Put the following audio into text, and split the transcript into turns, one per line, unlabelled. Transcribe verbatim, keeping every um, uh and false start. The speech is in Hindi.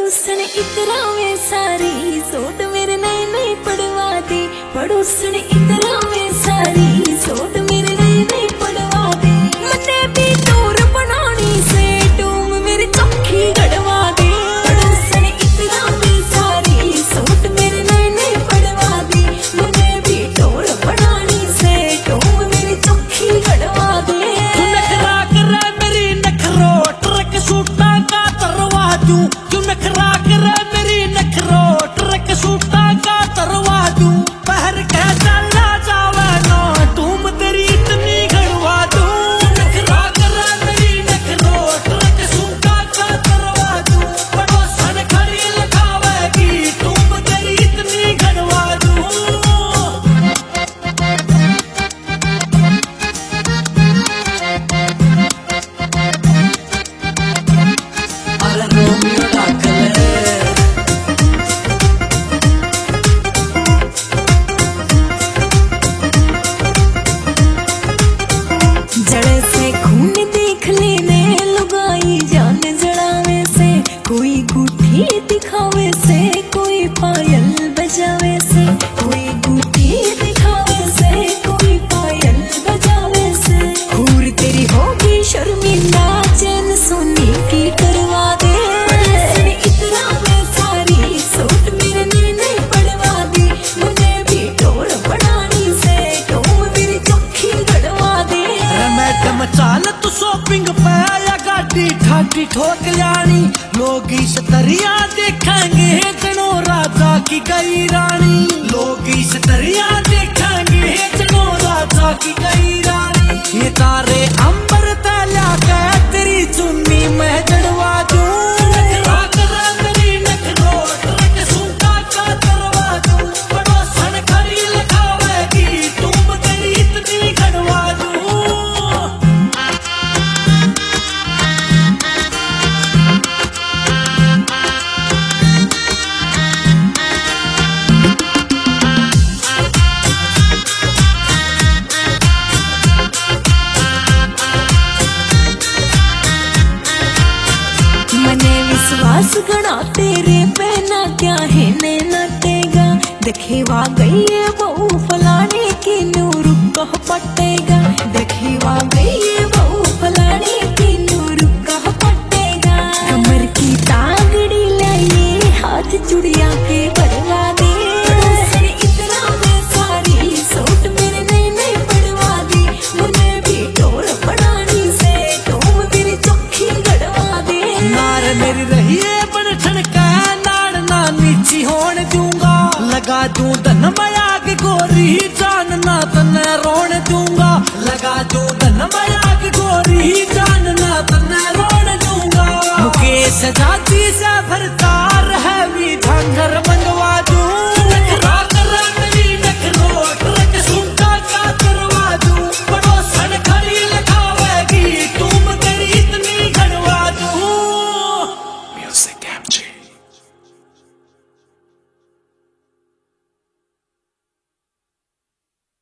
पड़ोसन इतरा में सारी सोट मेरे नए नए पड़वा दे। पड़ोसन इतरा में सारी सोट मेरे नए नए पड़वा दे। मने भी दूर बनानी से टूम मेरे चौखी गड़वा दे। पड़ोसन इतरा में सारी सोट मेरे नए नए पड़वा दे। मने भी दूर बनानी से टूम मेरे चौखी गड़वा दे।
तू नखरा करे मेरी नखरो ट्रक सूटा का तरवा दूं। तू नखरा करे मेरी नखरो ट्रक सूटा का तरवा दूं। पहर के चला जावे ना तुम तेरी इतनी गड़वा दूं। तू नखरा करे मेरी नखरो ट्रक सूटा का तरवा दूं। पड़ोसन खड़ी लगावेगी तुम तेरी इतनी गड़वा दूं। अरे रोमियो डाकले
जड़े से खून देख लेने लुगाई जान जड़ावे से। कोई गुठी दिखावे से कोई पायल बजावे से। कोई गुठी दिखावे से कोई पायल बजावे से। खूर तेरी होगी शर्मिंदा चैन सोने की करवा दे। पड़ोसन इतना में सारी सोट मेरे नए नए पड़वा दे। मुझे भी टोर बनानी से टोम मेरी चौखी गड़वा दे।
मैडम चाल तू शॉपिंग पे या गाड़ी ठाटी ठोक लानी। लोग इस तरिया देखेंगे जनो राजा की गई रानी। लोग इस तरिया देखेंगे जनो राजा की गई रानी। ये तारे अंबर तला के तेरी चुन्नी में जड़वा दूं। नखरा करे मेरी नखरो ट्रक सूटा का तरवा दूं। पड़ोसन खड़ी लगावेगी तुम तेरी इतनी गड़वा दूं।
मने विश्वास गणा तेरे पे ना क्या है ने नटेगा। देखेवा गई है बहू फलाने की नूर कह पटेगा। देखेवा गई है बहू फलाने की नूर कह पटेगा। कमर की तागड़ी लाइए हाथ चुड़िया के करवा दे। पड़ोसन इतना में सारी सोट मेरे नए नए पड़वा दे। मुझे भी टोर बनानी से टोम मेरी चौखी गड़वा दे।
नार मेरी रहिए बन ठनका नाड़ ना नीची होने दूंगा। लगा दूं धन माया की गोरी जान ना तने रोने